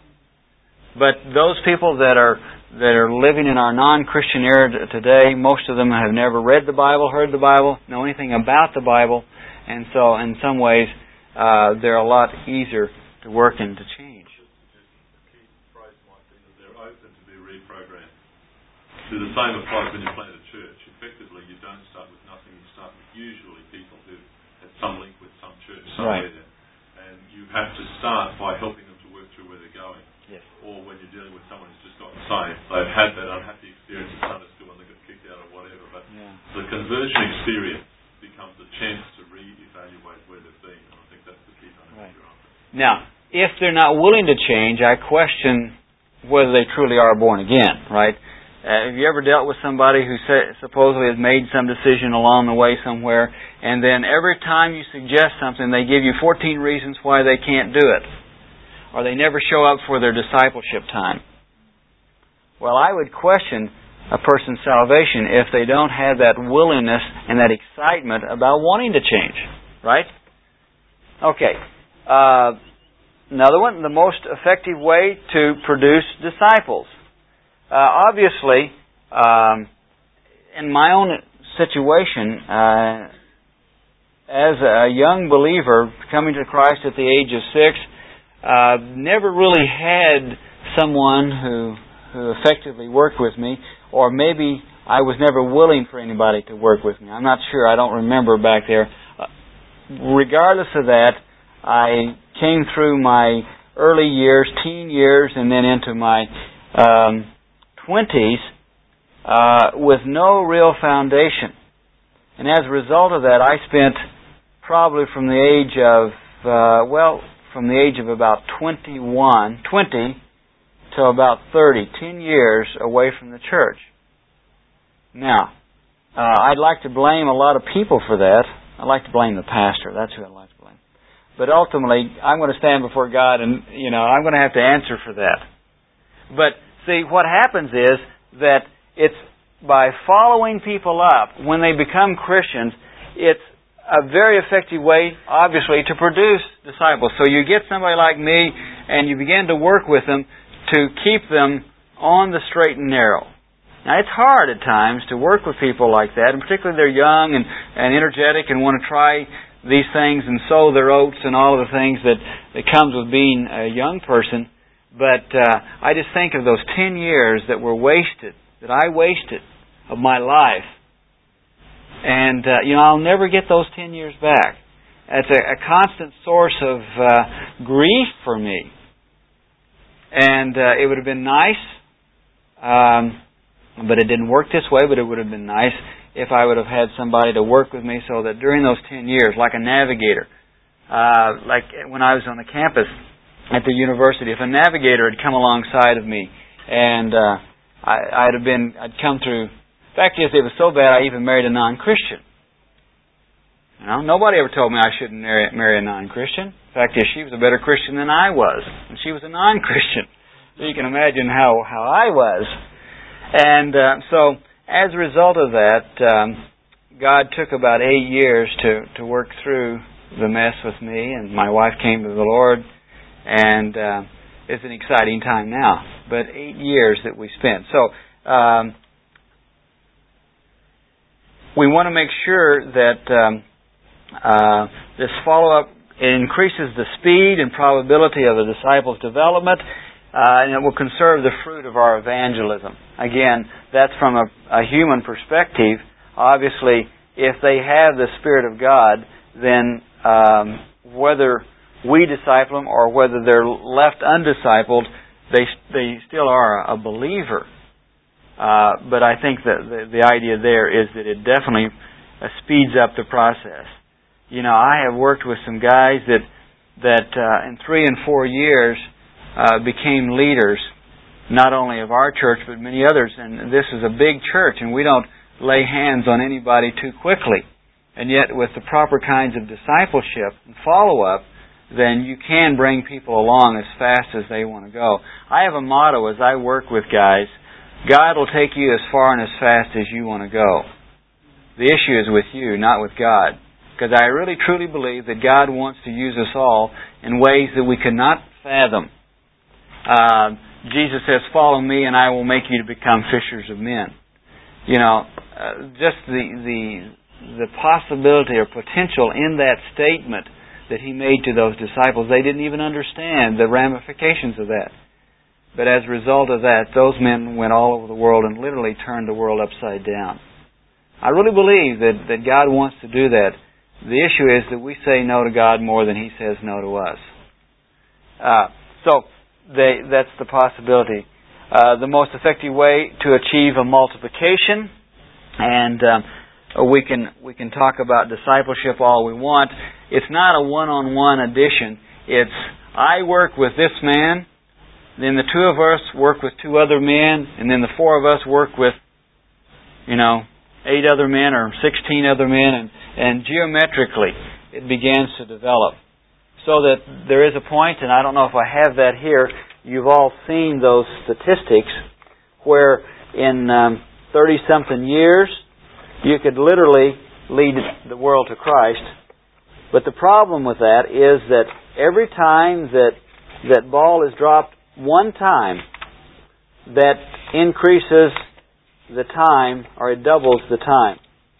But those people that are that are living in our non-Christian era today, most of them have never read the Bible, heard the Bible, know anything about the Bible, and so in some ways uh, they're a lot easier to work and to change. The key phrase might be that they're open to be reprogrammed. So the same applies when you plant a church. Effectively, you don't start with nothing. You start with usually people who have some link with some church somewhere. Right. And you have to start by helping them to work through where they're going. Yes. Or when you're dealing with someone who's just gotten saved, they've had that unhappy experience at Sunday school and they got kicked out or whatever. But Yeah. the conversion experience becomes a chance to re-evaluate where they've been. And I think that's the key thing Right. you're after. Now, if they're not willing to change, I question whether they truly are born again, right? Uh, have you ever dealt with somebody who sa- supposedly has made some decision along the way somewhere, and then every time you suggest something, they give you fourteen reasons why they can't do it? Or they never show up for their discipleship time? Well, I would question a person's salvation if they don't have that willingness and that excitement about wanting to change. Right? Okay. Uh, another one, the most effective way to produce disciples. Uh, obviously, um, in my own situation, uh, as a young believer coming to Christ at the age of six, uh, never really had someone who who effectively worked with me, or maybe I was never willing for anybody to work with me. I'm not sure. I don't remember back there. Uh, regardless of that, I came through my early years, teen years, and then into my um, twenties uh, with no real foundation. And as a result of that, I spent probably from the age of uh, well, from the age of about twenty-one, twenty till about thirty, ten years away from the church. Now, uh, I'd like to blame a lot of people for that. I'd like to blame the pastor. That's who I'd like to blame. But ultimately, I'm going to stand before God and, you know, I'm going to have to answer for that. But, see, what happens is that it's by following people up, when they become Christians, it's a very effective way, obviously, to produce disciples. So you get somebody like me, and you begin to work with them to keep them on the straight and narrow. Now, it's hard at times to work with people like that, and particularly they're young and, and energetic and want to try these things and sow their oats and all of the things that, that comes with being a young person. But uh, I just think of those ten years that were wasted, that I wasted of my life. And, uh, you know, I'll never get those ten years back. It's a, a constant source of uh, grief for me. And uh, it would have been nice, um, but it didn't work this way, but it would have been nice if I would have had somebody to work with me so that during those ten years, like a navigator, uh, like when I was on the campus at the university, if a navigator had come alongside of me and uh, I, I'd have been, I'd come through. The fact is, it was so bad I even married a non-Christian. You know, nobody ever told me I shouldn't marry, marry a non-Christian. The fact is, she was a better Christian than I was, and she was a non-Christian. So you can imagine how, how I was. And uh, so, as a result of that, um, God took about eight years to, to work through the mess with me, and my wife came to the Lord, and uh, it's an exciting time now. But eight years that we spent. So, um, we want to make sure that um, uh, this follow-up increases the speed and probability of the disciples' development, uh, and it will conserve the fruit of our evangelism. Again, that's from a, a human perspective. Obviously, if they have the Spirit of God, then um, whether we disciple them or whether they're left undiscipled, they they still are a believer. Uh, but I think that the, the idea there is that it definitely uh, speeds up the process. You know, I have worked with some guys that that uh, in three and four years uh, became leaders, not only of our church but many others. And this is a big church, and we don't lay hands on anybody too quickly. And yet, with the proper kinds of discipleship and follow-up, then you can bring people along as fast as they want to go. I have a motto as I work with guys: God will take you as far and as fast as you want to go. The issue is with you, not with God. Because I really truly believe that God wants to use us all in ways that we cannot fathom. Uh, Jesus says, "Follow me and I will make you to become fishers of men." You know, uh, just the, the, the possibility or potential in that statement that He made to those disciples, they didn't even understand the ramifications of that. But as a result of that, those men went all over the world and literally turned the world upside down. I really believe that, that God wants to do that. The issue is that we say no to God more than He says no to us. Uh, so, they, that's the possibility. Uh, the most effective way to achieve a multiplication, and um, we can we can talk about discipleship all we want. It's not a one-on-one addition. It's, I work with this man, then the two of us work with two other men, and then the four of us work with, you know, eight other men or sixteen other men, and, and geometrically it begins to develop. So that there is a point, and I don't know if I have that here, you've all seen those statistics where in um, thirty-something years you could literally lead the world to Christ. But the problem with that is that every time that that ball is dropped one time, that increases the time, or it doubles the time.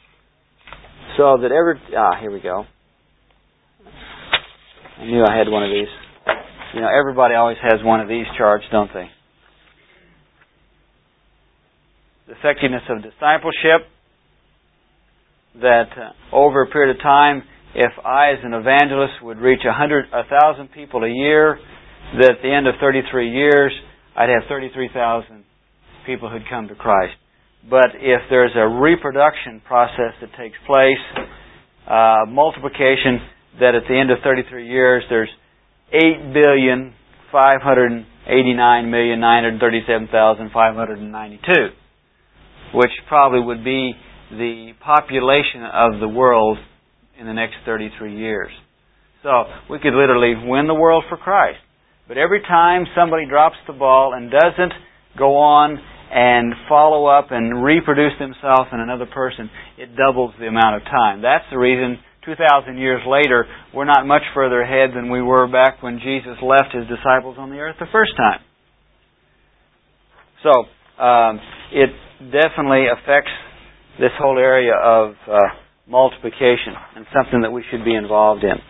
So that every... Ah, here we go. I knew I had one of these. You know, everybody always has one of these charts, don't they? The effectiveness of discipleship, that uh, over a period of time, if I as an evangelist would reach a hundred, a thousand people a year, that at the end of thirty-three years, I'd have thirty-three thousand people who'd come to Christ. But if there's a reproduction process that takes place, uh, multiplication, that at the end of thirty-three years there's eight billion five hundred eighty-nine million nine hundred thirty-seven thousand five hundred ninety-two, which probably would be the population of the world in the next thirty-three years. So we could literally win the world for Christ. But every time somebody drops the ball and doesn't go on and follow up and reproduce themselves in another person, it doubles the amount of time. That's the reason two thousand years later we're not much further ahead than we were back when Jesus left His disciples on the earth the first time. So um, it definitely affects this whole area of uh, multiplication, and something that we should be involved in.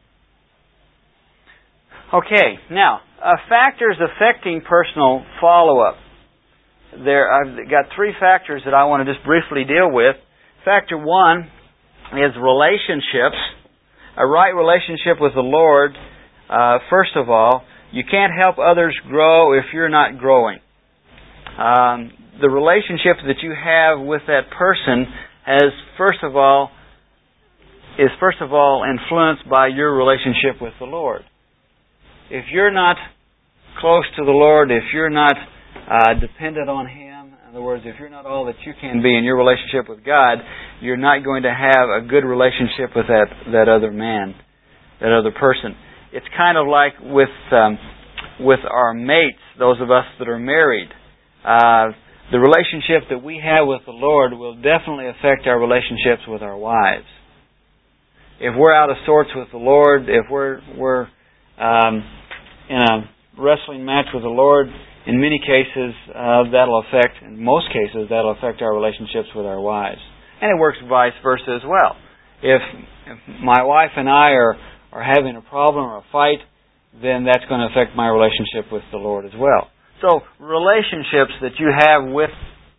Okay, now, uh, factors affecting personal follow-up. There, I've got three factors that I want to just briefly deal with. Factor one is relationships. A right relationship with the Lord, uh, first of all, you can't help others grow if you're not growing. Um, the relationship that you have with that person has, first of all, is first of all influenced by your relationship with the Lord. If you're not close to the Lord, if you're not uh, dependent on Him, in other words, if you're not all that you can be in your relationship with God, you're not going to have a good relationship with that, that other man, that other person. It's kind of like with um, with our mates, those of us that are married. Uh, the relationship that we have with the Lord will definitely affect our relationships with our wives. If we're out of sorts with the Lord, if we're we're um, in a wrestling match with the Lord, in many cases uh, that'll affect, in most cases, that'll affect our relationships with our wives. And it works vice versa as well. If, if my wife and I are, are having a problem or a fight, then that's going to affect my relationship with the Lord as well. So relationships that you have with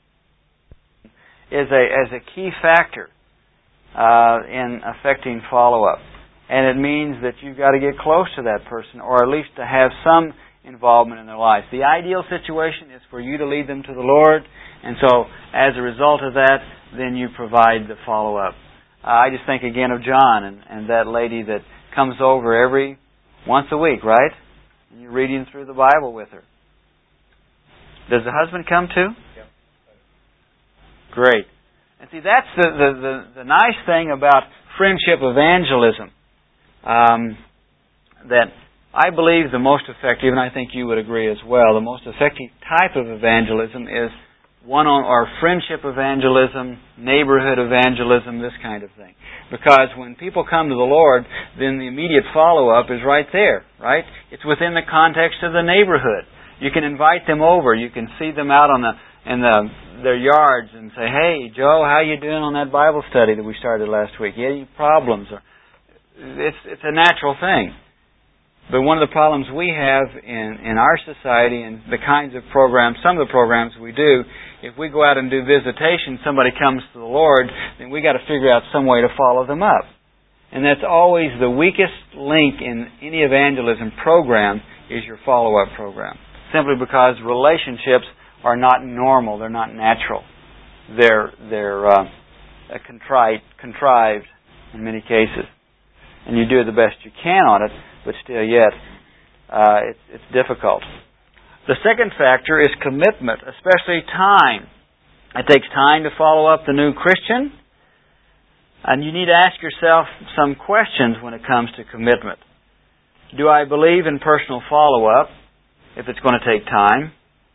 is a as a key factor uh, in affecting follow-up. And it means that you've got to get close to that person, or at least to have some involvement in their life. The ideal situation is for you to lead them to the Lord, and so as a result of that, then you provide the follow-up. Uh, I just think again of John and, and that lady that comes over every once a week, right? And you're reading through the Bible with her. Does the husband come too? Yeah. Great. And see, that's the, the, the, the nice thing about friendship evangelism. Um, that I believe the most effective, and I think you would agree as well, the most effective type of evangelism is one on or friendship evangelism, neighborhood evangelism, this kind of thing. Because when people come to the Lord, then the immediate follow-up is right there, right? It's within the context of the neighborhood. You can invite them over. You can see them out on the in the their yards and say, "Hey, Joe, how you doing on that Bible study that we started last week? You have any problems?" Or, it's it's a natural thing. But one of the problems we have in, in our society and the kinds of programs, some of the programs we do, if we go out and do visitation, somebody comes to the Lord, then we got to figure out some way to follow them up. And that's always the weakest link in any evangelism program is your follow-up program. Simply because relationships are not normal, they're not natural. They're they're uh, contrite, contrived in many cases. And you do the best you can on it, but still yet, uh, it's, it's difficult. The second factor is commitment, especially time. It takes time to follow up the new Christian, and you need to ask yourself some questions when it comes to commitment. Do I believe in personal follow-up if it's going to take time?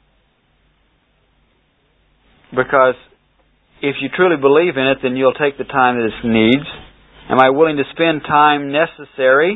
Because if you truly believe in it, then you'll take the time that it needs. Am I willing to spend time necessary?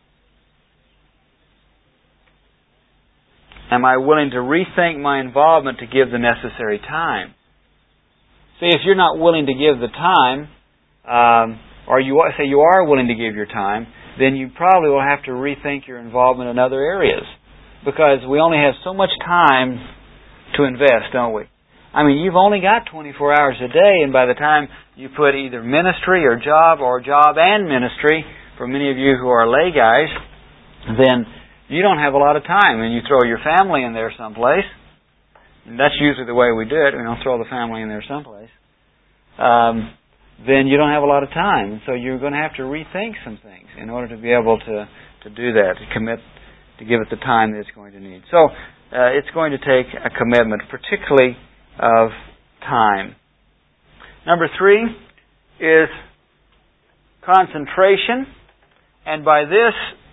Am I willing to rethink my involvement to give the necessary time? See, if you're not willing to give the time, um, or you say you are willing to give your time, then you probably will have to rethink your involvement in other areas. Because we only have so much time to invest, don't we? I mean, you've only got twenty-four hours a day, and by the time you put either ministry or job or job and ministry, for many of you who are lay guys, then you don't have a lot of time, and you throw your family in there someplace. And that's usually the way we do it. We don't throw the family in there someplace. Um, then you don't have a lot of time. And so you're going to have to rethink some things in order to be able to, to do that, to commit, to give it the time that it's going to need. So uh, it's going to take a commitment, particularly of time. Number three is concentration. And by this,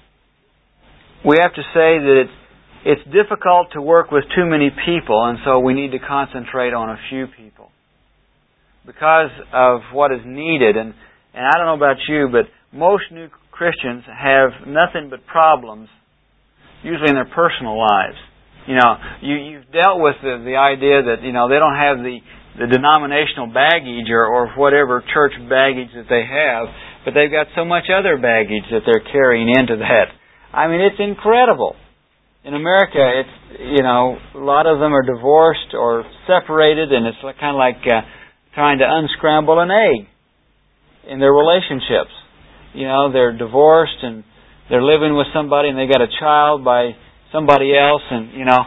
we have to say that it's, it's difficult to work with too many people, and so we need to concentrate on a few people because of what is needed. And, and I don't know about you, but most new Christians have nothing but problems, usually in their personal lives. You know, you, you've dealt with the, the idea that, you know, they don't have the, the denominational baggage or, or whatever church baggage that they have, but they've got so much other baggage that they're carrying into that. I mean, it's incredible. In America, it's, you know, a lot of them are divorced or separated, and it's kind of like uh, trying to unscramble an egg in their relationships. You know, they're divorced and they're living with somebody and they got a child by somebody else, and, you know.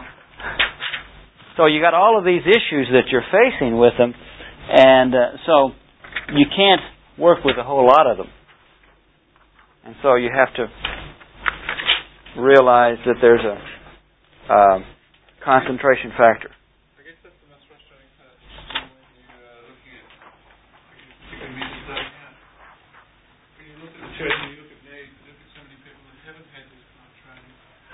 So you got all of these issues that you're facing with them, and uh, so you can't work with a whole lot of them. And so you have to realize that there's a uh, concentration factor. I guess that's the most frustrating part when you're uh, looking at, particularly music starting out. When you look at the church and you look at needs, you look at so many people that haven't had this kind of training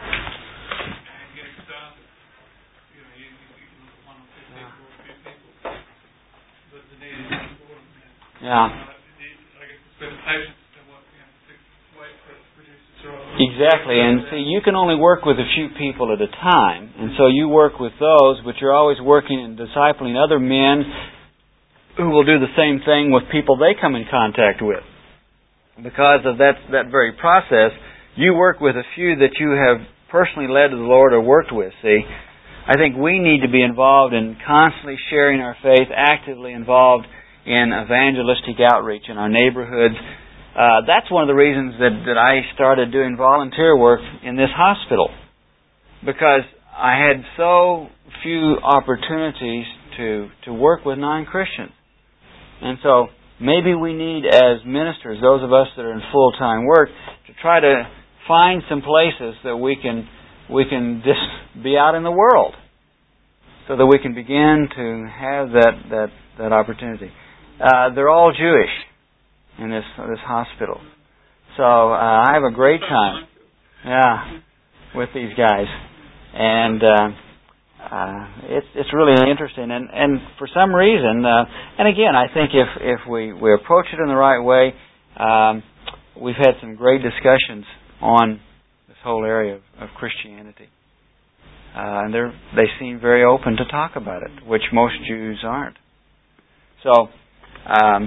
and getting started. You know, you, you can look at one or two people or a few people, but the need is important. Yeah. Uh, I guess it's better patience than what, you know, to wait for it to produce its role. Exactly, and see, you can only work with a few people at a time, and so you work with those, but you're always working and discipling other men who will do the same thing with people they come in contact with. Because of that that very process, you work with a few that you have personally led to the Lord or worked with. See, I think we need to be involved in constantly sharing our faith, actively involved in evangelistic outreach in our neighborhoods. Uh, that's one of the reasons that, that I started doing volunteer work in this hospital, because I had so few opportunities to, to work with non-Christians. And so maybe we need, as ministers, those of us that are in full-time work, to try to find some places that we can we can just be out in the world, so that we can begin to have that that, that opportunity. Uh, they're all Jewish in this this hospital, so uh, I have a great time, yeah, with these guys, and uh, uh, it's it's really interesting. And, and for some reason, uh, and again, I think if if we, we approach it in the right way, um, we've had some great discussions on this whole area of, of Christianity, uh, and they they seem very open to talk about it, which most Jews aren't. So. Um,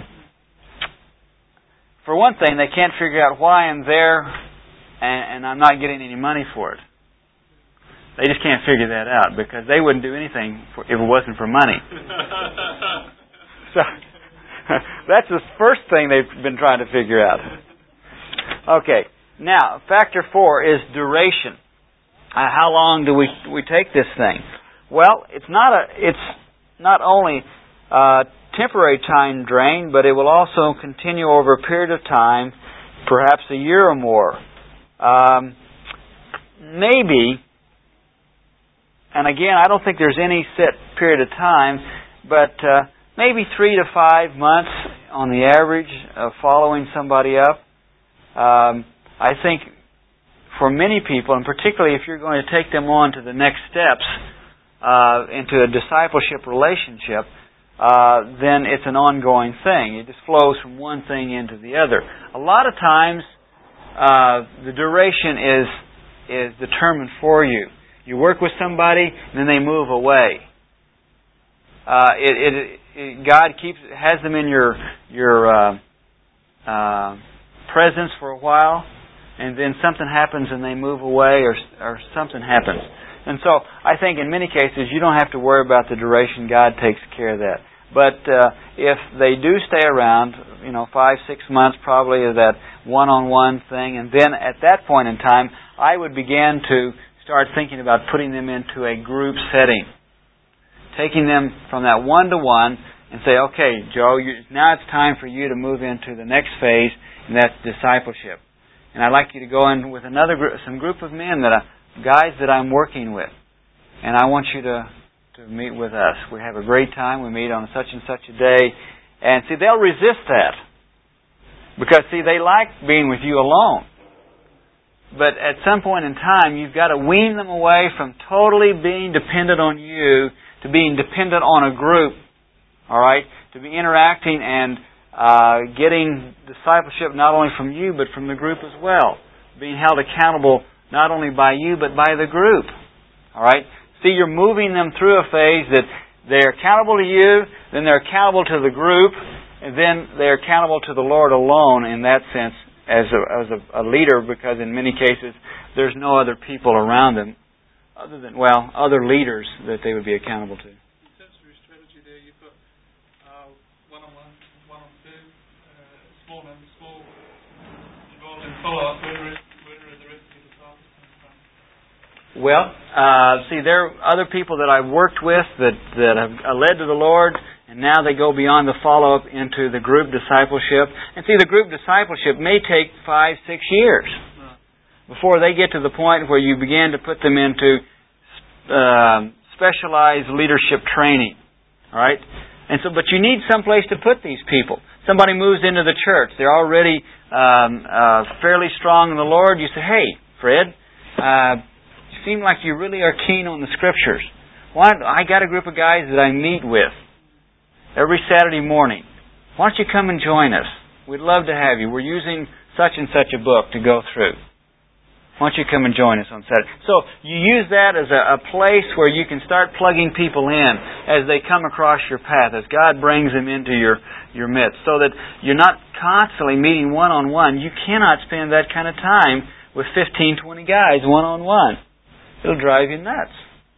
For one thing, they can't figure out why I'm there and, and I'm not getting any money for it. They just can't figure that out, because they wouldn't do anything for, if it wasn't for money. So that's the first thing they've been trying to figure out. Okay, now factor four is duration. Uh, how long do we we take this thing? Well, it's not a it's not only uh, temporary time drain, but it will also continue over a period of time, perhaps a year or more. Um, maybe, and again, I don't think there's any set period of time, but uh, maybe three to five months on the average of following somebody up. Um, I think for many people, and particularly if you're going to take them on to the next steps uh, into a discipleship relationship, Uh, then it's an ongoing thing. It just flows from one thing into the other. A lot of times, uh, the duration is is determined for you. You work with somebody, and then they move away. Uh, it, it, it, God keeps has them in your your uh, uh, presence for a while, and then something happens, and they move away, or or something happens. And so I think in many cases you don't have to worry about the duration. God takes care of that. But uh, if they do stay around, you know, five, six months probably is that one-on-one thing. And then at that point in time, I would begin to start thinking about putting them into a group setting. Taking them from that one-to-one and say, okay, Joe, you, now it's time for you to move into the next phase, and that's discipleship. And I'd like you to go in with another group, some group of men, that I, guys that I'm working with, and I want you to, to meet with us. We have a great time. We meet on such and such a day. And see, they'll resist that. Because, see, they like being with you alone. But at some point in time, you've got to wean them away from totally being dependent on you to being dependent on a group. All right? To be interacting and uh, getting discipleship not only from you, but from the group as well. Being held accountable not only by you, but by the group. All right? See, you're moving them through a phase that they're accountable to you, then they're accountable to the group, and then they're accountable to the Lord alone in that sense as a, as a, a leader, because in many cases there's no other people around them other than, well, other leaders that they would be accountable to. In terms of your strategy there, you've got uh, one-on-one, one-on-two, uh, small and small, involved in follow-up. Where, where are the rest of your disciples coming from? Well, uh, see, there are other people that I've worked with that, that have led to the Lord, and now they go beyond the follow-up into the group discipleship. And see, the group discipleship may take five, six years before they get to the point where you begin to put them into uh, specialized leadership training. All right? And so, but you need some place to put these people. Somebody moves into the church. They're already um, uh, fairly strong in the Lord. You say, hey, Fred, uh, you seem like you really are keen on the Scriptures. Why? I got a group of guys that I meet with every Saturday morning. Why don't you come and join us? We'd love to have you. We're using such and such a book to go through. Why don't you come and join us on Saturday? So you use that as a, a place where you can start plugging people in as they come across your path, as God brings them into your, your midst, so that you're not constantly meeting one-on-one. You cannot spend that kind of time with fifteen, twenty guys one-on-one. It'll drive you nuts.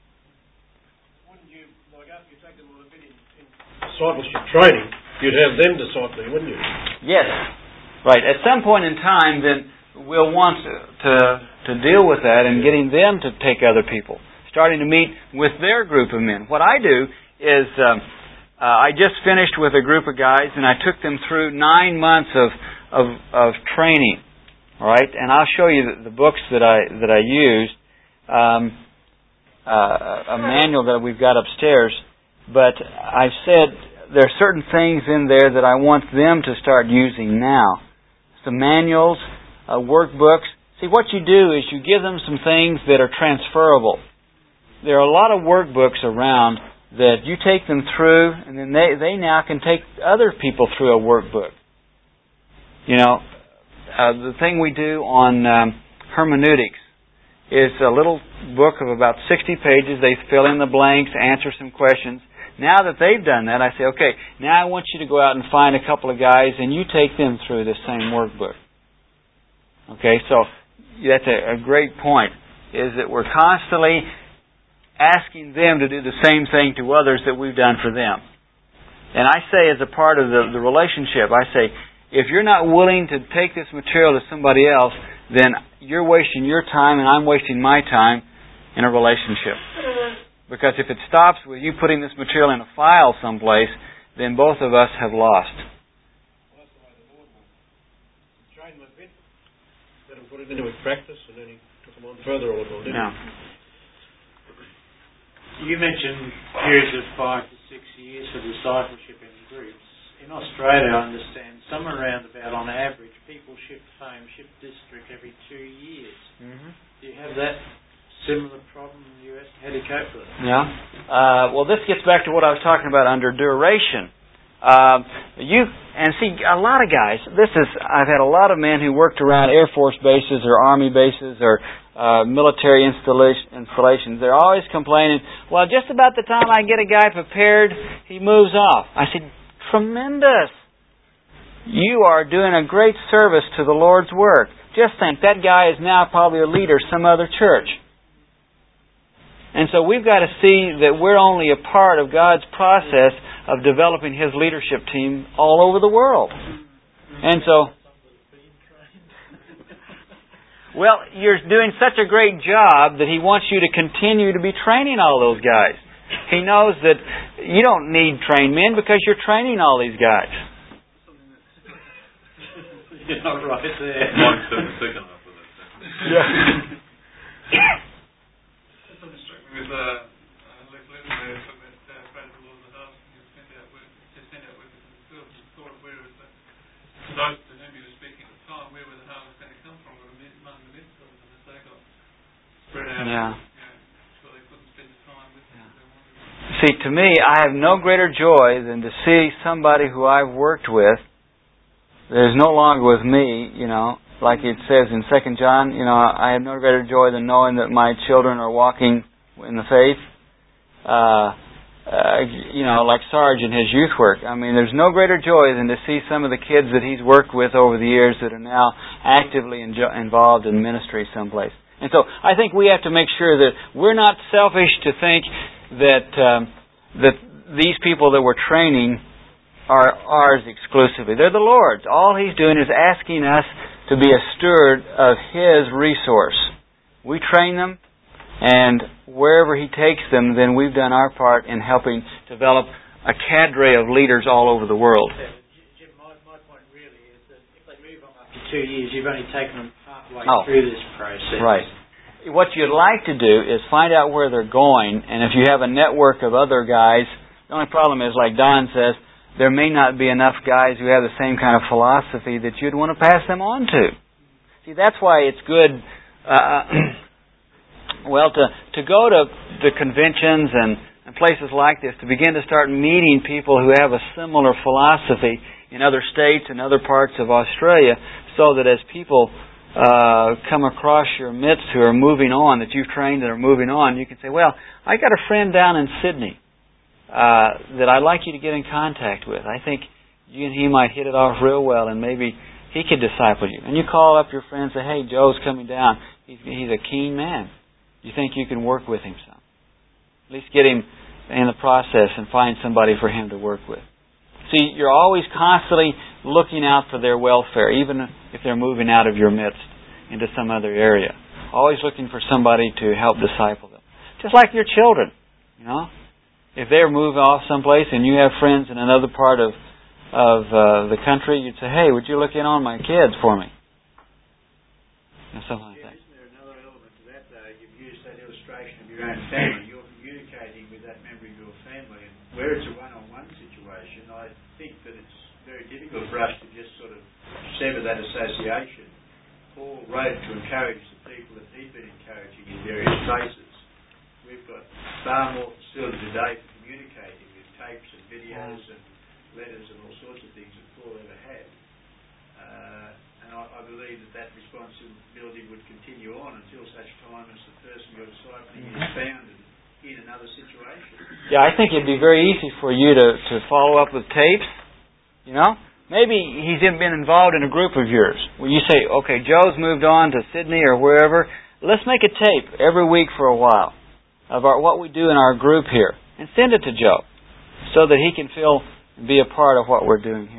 Discipleship training, you'd have them discipling, wouldn't you? Yes. Right. At some point in time, then we'll want to, to to deal with that and getting them to take other people, starting to meet with their group of men. What I do is um, uh, I just finished with a group of guys, and I took them through nine months of of, of training. All right, and I'll show you the, the books that I that I used, um, uh, a manual that we've got upstairs. But I've said there are certain things in there that I want them to start using now. Some manuals, uh, workbooks. See, what you do is you give them some things that are transferable. There are a lot of workbooks around that you take them through, and then they, they now can take other people through a workbook. You know, uh, the thing we do on um, hermeneutics is a little book of about sixty pages. They fill in the blanks, answer some questions. Now that they've done that, I say, okay, now I want you to go out and find a couple of guys and you take them through this same workbook. Okay, so that's a, a great point, is that we're constantly asking them to do the same thing to others that we've done for them. And I say, as a part of the, the relationship, I say, if you're not willing to take this material to somebody else, then you're wasting your time and I'm wasting my time in a relationship. Because if it stops with you putting this material in a file someplace, then both of us have lost. Well, that's the way the Lord wanted. Train them a bit, let them put it into practice, and then He took them on further a little, didn't No. He? You mentioned periods of five to six years for discipleship in groups. In Australia, I understand, somewhere around about, on average, people shift home, shift district every two years. Mm-hmm. Do you have that similar problem in the U S? How do you cope with it? Yeah. Uh, well, this gets back to what I was talking about under duration. Uh, you and see a lot of guys. This is I've had a lot of men who worked around Air Force bases or Army bases or uh, military installation, installations. They're always complaining. Well, just about the time I get a guy prepared, he moves off. I said, tremendous. You are doing a great service to the Lord's work. Just think, that guy is now probably a leader some other church. And so we've got to see that we're only a part of God's process of developing His leadership team all over the world. And so, well, you're doing such a great job that He wants you to continue to be training all those guys. He knows that you don't need trained men because you're training all these guys. You're not right there. Mike said the second half of that sentence. Yeah. That's something struck me with uh, uh, Lex Levin, where he talked about uh, Brad the Laws of the House, and he sent out work, to send out workers themselves. He thought, where was that? To those to whom he was speaking at the time, where was the harvest going to come from? Among the ministers, and as they got spread out, Yeah. you know, so they couldn't spend the time with them. See, to me, I have no greater joy than to see somebody who I've worked with that is no longer with me, you know, like it says in Second John, you know, I have no greater joy than knowing that my children are walking in the faith. Uh, uh, you know, like Sarge in his youth work. I mean, there's no greater joy than to see some of the kids that he's worked with over the years that are now actively enjo- involved in ministry someplace. And so I think we have to make sure that we're not selfish to think that um, that these people that we're training are ours exclusively. They're the Lord's. All He's doing is asking us to be a steward of His resource. We train them, and wherever He takes them, then we've done our part in helping develop a cadre of leaders all over the world. Jim, my, my point really is that if they move on after two years, you've only taken them halfway Oh. through this process. Right. What you'd like to do is find out where they're going, and if you have a network of other guys, the only problem is, like Don says, there may not be enough guys who have the same kind of philosophy that you'd want to pass them on to. See, that's why it's good, uh, well, to, to go to the conventions and, and places like this, to begin to start meeting people who have a similar philosophy in other states and other parts of Australia, so that as people uh, come across your midst who are moving on, that you've trained that are moving on, you can say, well, I got a friend down in Sydney Uh, that I'd like you to get in contact with. I think you and he might hit it off real well, and maybe he could disciple you. And you call up your friend and say, hey, Joe's coming down. He's, he's a keen man. You think you can work with him some? At least get him in the process and find somebody for him to work with. See, you're always constantly looking out for their welfare, even if they're moving out of your midst into some other area. Always looking for somebody to help disciple them. Just like your children, you know. If they move off someplace and you have friends in another part of of uh, the country, you'd say, hey, would you look in on my kids for me? And something like yeah, that. Isn't there another element to that, though? You've used that illustration of your own family. You're communicating with that member of your family. And where it's a one-on-one situation, I think that it's very difficult for us to just sort of sever that association. Paul wrote to encourage the people that he'd been encouraging in various places. We've got far more facility today for communicating with tapes and videos and letters and all sorts of things that Paul ever had. Uh, and I, I believe that that responsibility would continue on until such time as the person you're discipling is found in another situation. Yeah, I think it'd be very easy for you to, to follow up with tapes, you know. Maybe he's been involved in a group of yours where you say, okay, Joe's moved on to Sydney or wherever. Let's make a tape every week for a while of our, what we do in our group here, and send it to Joe so that he can feel and be a part of what we're doing here.